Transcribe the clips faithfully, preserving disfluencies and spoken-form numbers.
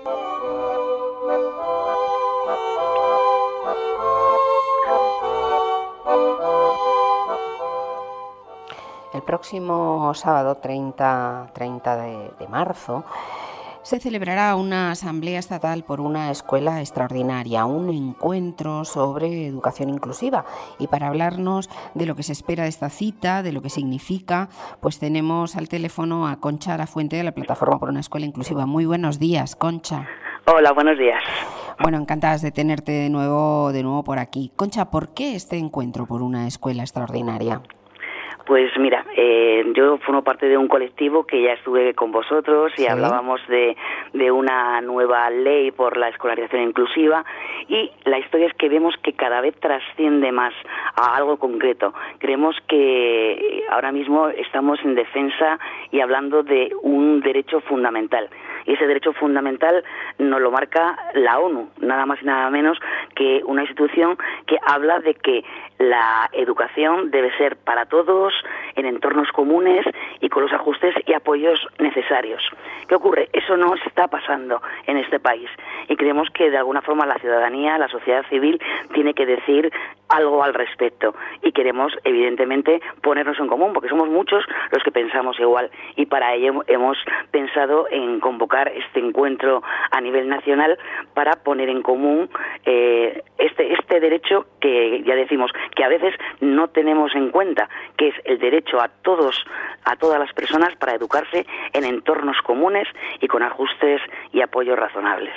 El próximo sábado treinta de, de marzo se celebrará una asamblea estatal por una escuela extraordinaria, un encuentro sobre educación inclusiva. Y para hablarnos de lo que se espera de esta cita, de lo que significa, pues tenemos al teléfono a Concha Lafuente de la Plataforma por una Escuela Inclusiva. Muy buenos días, Concha. Hola, buenos días. Bueno, encantadas de tenerte de nuevo, de nuevo por aquí. Concha, ¿por qué este encuentro por una escuela extraordinaria? Pues mira, eh, yo formo parte de un colectivo que ya estuve con vosotros y ¿Sí? hablábamos de, de una nueva ley por la escolarización inclusiva, y la historia es que vemos que cada vez trasciende más a algo concreto. Creemos que ahora mismo estamos en defensa y hablando de un derecho fundamental. Y ese derecho fundamental nos lo marca la ONU, nada más y nada menos que una institución que habla de que la educación debe ser para todos, en entornos comunes y con los ajustes y apoyos necesarios. ¿Qué ocurre? Eso no está pasando en este país y creemos que de alguna forma la ciudadanía, la sociedad civil, tiene que decir algo al respecto, y queremos evidentemente ponernos en común porque somos muchos los que pensamos igual, y para ello hemos pensado en convocar este encuentro a nivel nacional para poner en común eh, este, este derecho que ya decimos que a veces no tenemos en cuenta, que es el derecho a todos, a todas las personas para educarse en entornos comunes y con ajustes y apoyos razonables.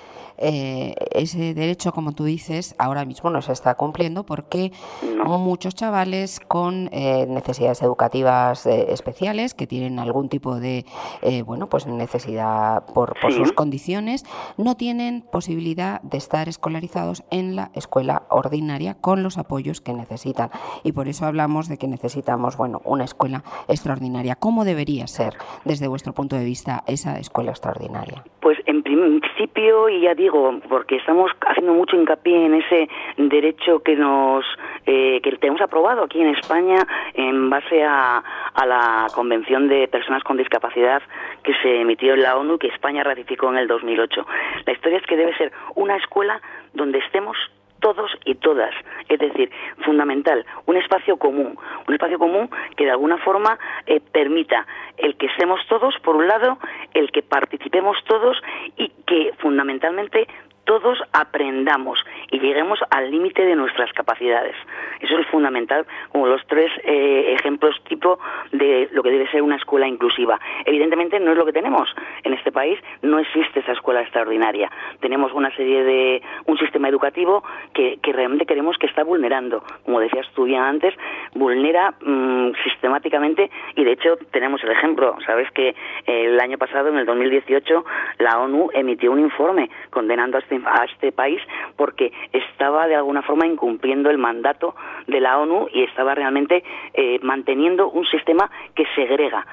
Eh, ese derecho, como tú dices, ahora mismo no se está cumpliendo porque no. muchos chavales con eh, necesidades educativas eh, especiales, que tienen algún tipo de eh, bueno, pues necesidad por, por sí. sus condiciones, no tienen posibilidad de estar escolarizados en la escuela ordinaria con los apoyos que necesitan. Y por eso hablamos de que necesitamos, bueno, una escuela extraordinaria. ¿Cómo debería ser, desde vuestro punto de vista, esa escuela extraordinaria? Pues en principio, y ya digo, porque estamos haciendo mucho hincapié en ese derecho que nos eh, que tenemos aprobado aquí en España en base a, a la Convención de Personas con Discapacidad que se emitió en la ONU, que España ratificó en el dos mil ocho. La historia es que debe ser una escuela donde estemos todos y todas, es decir, fundamental, un espacio común, un espacio común que de alguna forma eh, permita el que estemos todos, por un lado, el que participemos todos y que fundamentalmente todos aprendamos y lleguemos al límite de nuestras capacidades. Eso es fundamental, como los tres eh, ejemplos tipo de lo que debe ser una escuela inclusiva. Evidentemente no es lo que tenemos en este país, no existe esa escuela extraordinaria. Tenemos una serie de, un sistema educativo que, que realmente queremos que está vulnerando. Como decías tú bien antes, vulnera mmm, sistemáticamente, y de hecho tenemos el ejemplo. Sabes que el año pasado, en el dos mil dieciocho, la ONU emitió un informe condenando a este a este país porque estaba de alguna forma incumpliendo el mandato de la ONU y estaba realmente eh, manteniendo un sistema que segrega,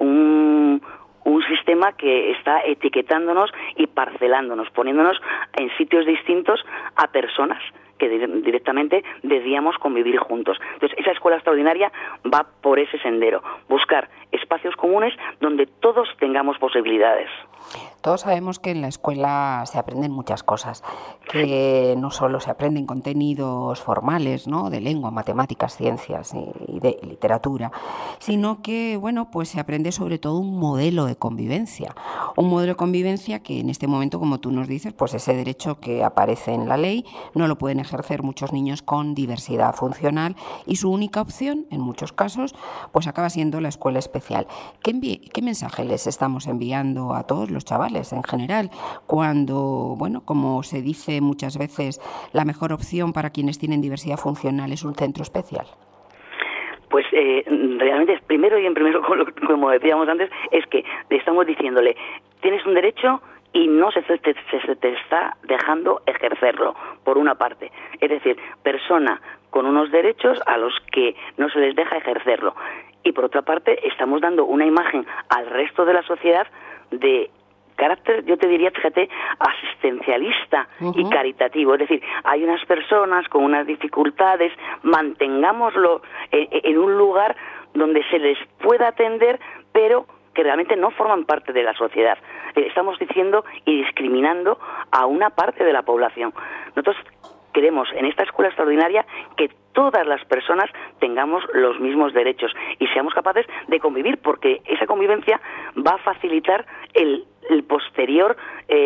un, un sistema que está etiquetándonos y parcelándonos, poniéndonos en sitios distintos a personas que directamente debíamos convivir juntos. Entonces, esa escuela extraordinaria va por ese sendero, buscar espacios comunes donde todos tengamos posibilidades. Todos sabemos que en la escuela se aprenden muchas cosas, que no solo se aprenden contenidos formales, ¿no?, de lengua, matemáticas, ciencias y de literatura, sino que, bueno, pues se aprende sobre todo un modelo de convivencia, un modelo de convivencia que en este momento, como tú nos dices, pues ese derecho que aparece en la ley no lo pueden ejercer muchos niños con diversidad funcional y su única opción, en muchos casos, pues acaba siendo la escuela especial. ¿Qué, envi- qué mensaje les estamos enviando a todos los chavales en general cuando, bueno, como se dice muchas veces, la mejor opción para quienes tienen diversidad funcional es un centro especial? Pues eh, realmente, primero y en primero, como decíamos antes, es que le estamos diciéndole, tienes un derecho y no se te, se, se te está dejando ejercerlo, por una parte. Es decir, persona con unos derechos a los que no se les deja ejercerlo. Y por otra parte, estamos dando una imagen al resto de la sociedad de carácter, yo te diría, fíjate, asistencialista uh-huh. y caritativo. Es decir, hay unas personas con unas dificultades, mantengámoslo en, en un lugar donde se les pueda atender, pero que realmente no forman parte de la sociedad. Eh, estamos diciendo y discriminando a una parte de la población. Nosotros queremos en esta escuela extraordinaria que todas las personas tengamos los mismos derechos y seamos capaces de convivir, porque esa convivencia va a facilitar el, el posterior,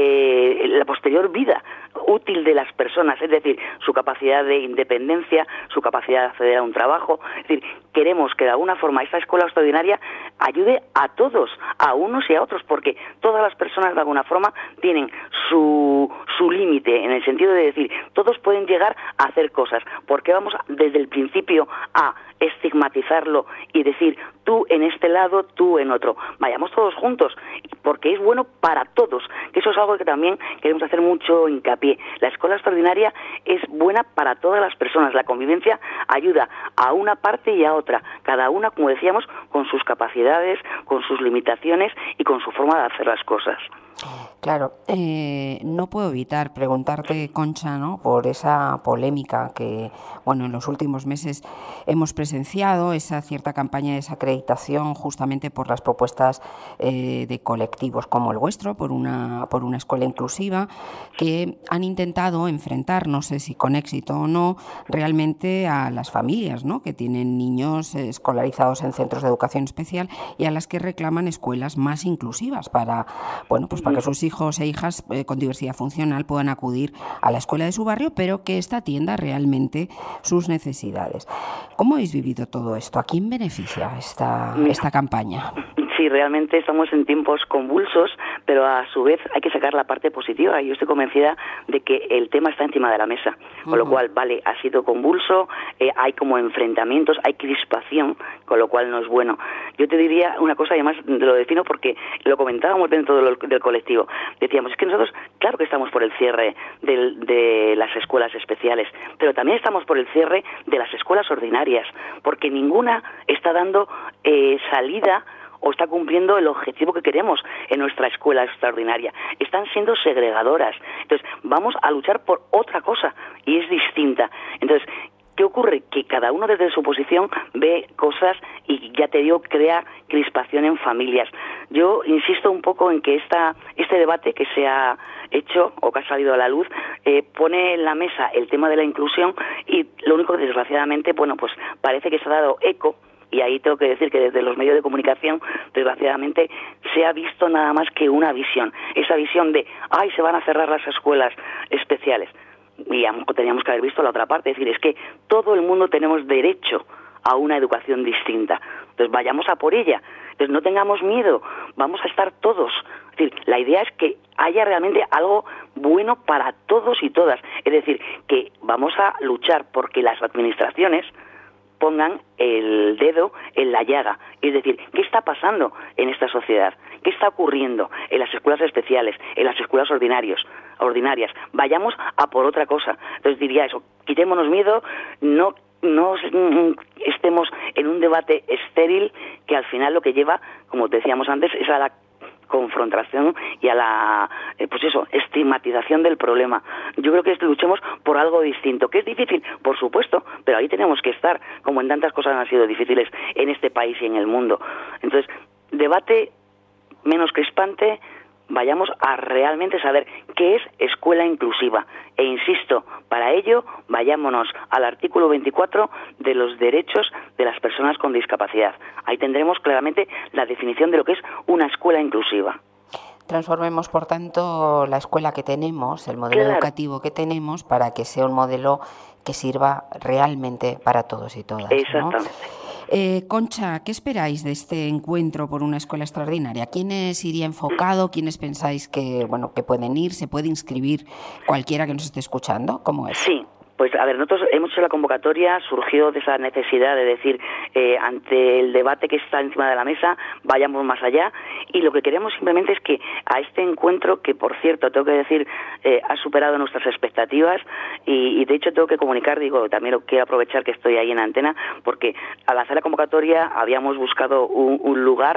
eh, la posterior vida útil de las personas, es decir, su capacidad de independencia, su capacidad de acceder a un trabajo. Es decir, queremos que de alguna forma esta escuela extraordinaria ayude a todos, a unos y a otros, porque todas las personas de alguna forma tienen su, su límite, en el sentido de decir, todos pueden llegar a hacer cosas. ¿Por qué vamos desde el principio a estigmatizarlo y decir tú en este lado, tú en otro? Vayamos todos juntos, porque es bueno para todos, que eso es algo que también queremos hacer mucho hincapié. La escuela extraordinaria es buena para todas las personas, la convivencia ayuda a una parte y a otra, cada una, como decíamos, con sus capacidades, con sus limitaciones y con su forma de hacer las cosas. Claro, eh, no puedo evitar preguntarte, Concha, ¿no?, por esa polémica que, bueno, en los últimos meses hemos presenciado, esa cierta campaña de desacreditación justamente por las propuestas eh, de colectivos como el vuestro, por una, por una escuela inclusiva, que han intentado enfrentar, no sé si con éxito o no, realmente a las familias, ¿no?, que tienen niños escolarizados en centros de educación especial y a las que reclaman escuelas más inclusivas para, bueno, pues para que sus hijos e hijas eh, con diversidad funcional puedan acudir a la escuela de su barrio, pero que esta atienda realmente sus necesidades. ¿Cómo habéis vivido todo esto? ¿A quién beneficia esta, esta campaña? Sí, realmente estamos en tiempos convulsos, pero a su vez hay que sacar la parte positiva. Yo estoy convencida de que el tema está encima de la mesa, con uh-huh. lo cual, vale, ha sido convulso, eh, hay como enfrentamientos, hay crispación, con lo cual no es bueno. Yo te diría una cosa, y además lo defino porque lo comentábamos dentro del, del colectivo. Decíamos, es que nosotros, claro que estamos por el cierre del, de las escuelas especiales, pero también estamos por el cierre de las escuelas ordinarias, porque ninguna está dando eh, salida o está cumpliendo el objetivo que queremos en nuestra escuela extraordinaria. Están siendo segregadoras. Entonces, vamos a luchar por otra cosa, y es distinta. Entonces, ¿qué ocurre? Que cada uno desde su posición ve cosas y, ya te digo, crea crispación en familias. Yo insisto un poco en que esta, este debate que se ha hecho o que ha salido a la luz eh, pone en la mesa el tema de la inclusión, y lo único que desgraciadamente, bueno, pues parece que se ha dado eco. Y ahí tengo que decir que desde los medios de comunicación, desgraciadamente, se ha visto nada más que una visión. Esa visión de, ay, se van a cerrar las escuelas especiales. Y teníamos que haber visto la otra parte, es decir, es que todo el mundo tenemos derecho a una educación distinta. Entonces vayamos a por ella. Entonces no tengamos miedo, vamos a estar todos. Es decir, la idea es que haya realmente algo bueno para todos y todas. Es decir, que vamos a luchar porque las administraciones pongan el dedo en la llaga. Es decir, ¿qué está pasando en esta sociedad? ¿Qué está ocurriendo en las escuelas especiales, en las escuelas ordinarios, ordinarias? Vayamos a por otra cosa. Entonces diría eso, quitémonos miedo, no, no estemos en un debate estéril que al final lo que lleva, como decíamos antes, es a la confrontación y a la, eh, pues eso, estigmatización del problema. Yo creo que luchemos por algo distinto, que es difícil, por supuesto, pero ahí tenemos que estar, como en tantas cosas han sido difíciles en este país y en el mundo. Entonces, debate menos crispante, vayamos a realmente saber qué es escuela inclusiva. E insisto, para ello, vayámonos al artículo veinticuatro de los derechos de las personas con discapacidad. Ahí tendremos claramente la definición de lo que es una escuela inclusiva. Transformemos, por tanto, la escuela que tenemos, el modelo claro. educativo que tenemos, para que sea un modelo que sirva realmente para todos y todas, Exactamente. ¿no? Eh, Concha, ¿qué esperáis de este encuentro por una escuela extraordinaria? ¿Quiénes iría enfocado? ¿Quiénes pensáis que, bueno, que pueden ir? ¿Se puede inscribir cualquiera que nos esté escuchando? ¿Cómo es? Sí. Pues a ver, nosotros hemos hecho la convocatoria, surgió de esa necesidad de decir, eh, ante el debate que está encima de la mesa, vayamos más allá, y lo que queremos simplemente es que a este encuentro, que por cierto, tengo que decir, eh, ha superado nuestras expectativas, y, y de hecho tengo que comunicar, digo, también lo quiero aprovechar que estoy ahí en antena, porque al hacer la convocatoria habíamos buscado un, un lugar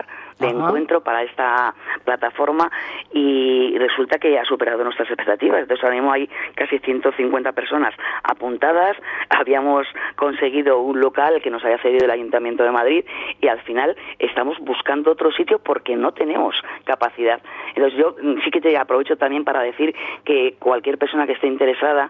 de Ajá. encuentro para esta plataforma y resulta que ha superado nuestras expectativas. Entonces ahora mismo hay casi ciento cincuenta personas apuntadas, habíamos conseguido un local que nos había cedido el Ayuntamiento de Madrid y al final estamos buscando otro sitio porque no tenemos capacidad. Entonces yo sí que te aprovecho también para decir que cualquier persona que esté interesada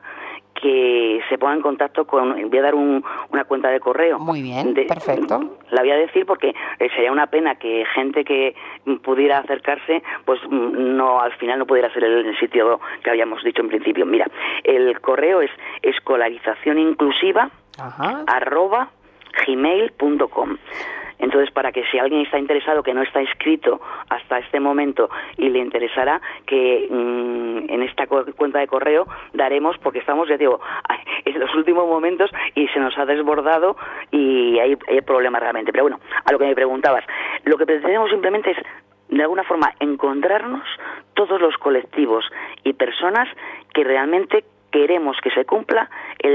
que se ponga en contacto con, voy a dar un, una cuenta de correo. Muy bien, de, perfecto. La voy a decir porque sería una pena que gente que pudiera acercarse, pues no, al final no pudiera ser el, el sitio que habíamos dicho en principio. Mira, el correo es escolarización inclusiva Ajá. arroba gmail punto com. Entonces, para que si alguien está interesado, que no está inscrito hasta este momento y le interesará, que mmm, en esta cuenta de correo daremos, porque estamos, ya digo, en los últimos momentos y se nos ha desbordado y hay, hay problemas realmente. Pero bueno, a lo que me preguntabas, lo que pretendemos simplemente es, de alguna forma, encontrarnos todos los colectivos y personas que realmente queremos que se cumpla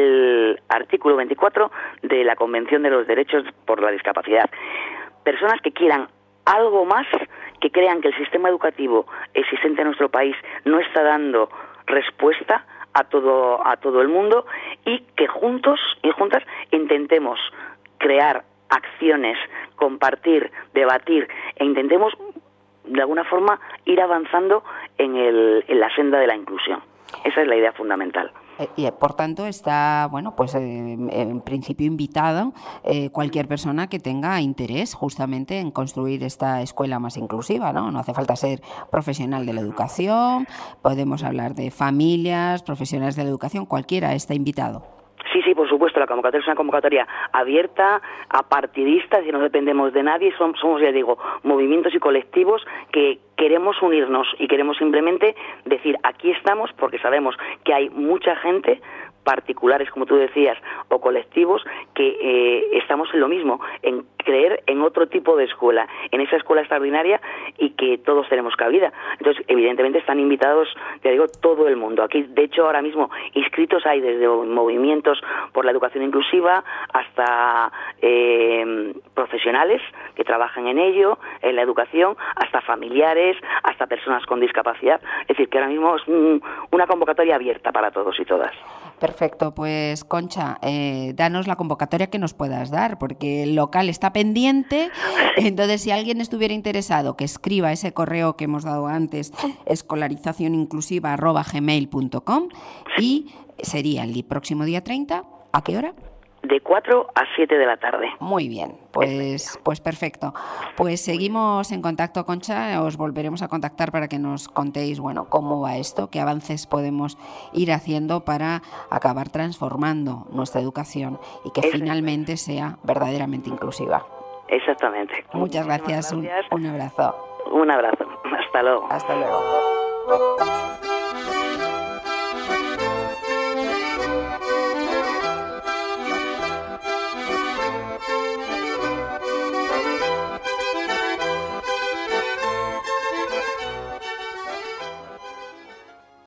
el artículo veinticuatro de la Convención de los Derechos por la Discapacidad. Personas que quieran algo más, que crean que el sistema educativo existente en nuestro país no está dando respuesta a todo, a todo el mundo y que juntos y juntas intentemos crear acciones, compartir, debatir e intentemos de alguna forma ir avanzando en, el, en la senda de la inclusión. Esa es la idea fundamental. Y por tanto está, bueno, pues eh, en principio invitado eh, cualquier persona que tenga interés justamente en construir esta escuela más inclusiva, ¿no? No hace falta ser profesional de la educación, podemos hablar de familias, profesionales de la educación, cualquiera está invitado. Sí, sí, por supuesto, la convocatoria es una convocatoria abierta, apartidista, si no dependemos de nadie, somos, somos, ya digo, movimientos y colectivos que queremos unirnos y queremos simplemente decir, aquí estamos porque sabemos que hay mucha gente, particulares, como tú decías, o colectivos, que eh, estamos en lo mismo, en creer en otro tipo de escuela, en esa escuela extraordinaria y que todos tenemos cabida. Entonces, evidentemente están invitados, te digo, todo el mundo. Aquí, de hecho, ahora mismo inscritos hay desde movimientos por la educación inclusiva hasta eh, profesionales que trabajan en ello, en la educación, hasta familiares, hasta personas con discapacidad. Es decir, que ahora mismo es un, una convocatoria abierta para todos y todas. Perfecto, pues Concha, eh, danos la convocatoria que nos puedas dar, porque el local está pendiente, entonces si alguien estuviera interesado, que escriba ese correo que hemos dado antes, escolarización inclusiva arroba gmail punto com, y sería el próximo día treinta, ¿a qué hora? De cuatro a siete de la tarde. Muy bien, pues, pues perfecto. Pues seguimos en contacto, Concha, os volveremos a contactar para que nos contéis, bueno, cómo va esto, qué avances podemos ir haciendo para acabar transformando nuestra educación y que finalmente sea verdaderamente inclusiva. Exactamente. Muchas gracias, gracias. Un, un abrazo. Un abrazo, hasta luego. Hasta luego.